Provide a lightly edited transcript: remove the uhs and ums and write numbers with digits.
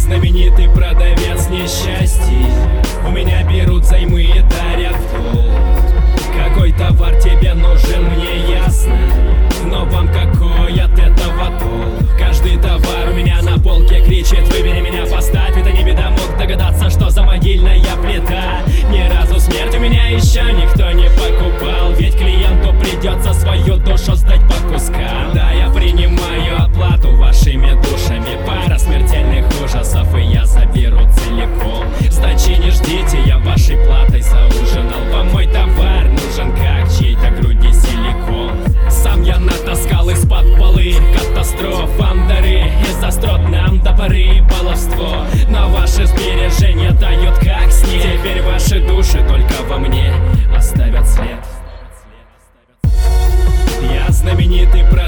знаменитый продавец несчастий. У меня берут займы и дарят в долг. Какой товар тебе нужен, мне ясно, но вам какой от этого толк? Каждый товар у меня на полке кричит: выбери меня, поставь. Это не беда, мог догадаться, что за могильная плита. Ни разу смерть у меня еще никто не покупал, ведь клиенту придется свою душу сдать по кускам. Да, я принимаю оплату вашими душами, пара смертельных ужасов, и я заберу целиком. Сдачи не ждите, я вашей платой заужинал. Вам мой товар нужен как чьей-то груди силикон. Сам я натаскал из-под полы катастроф, вам дары из острот, нам до поры и баловство. Но ваши сбережения тают как снег. Теперь ваши души только во мне оставят след. Я знаменитый продавец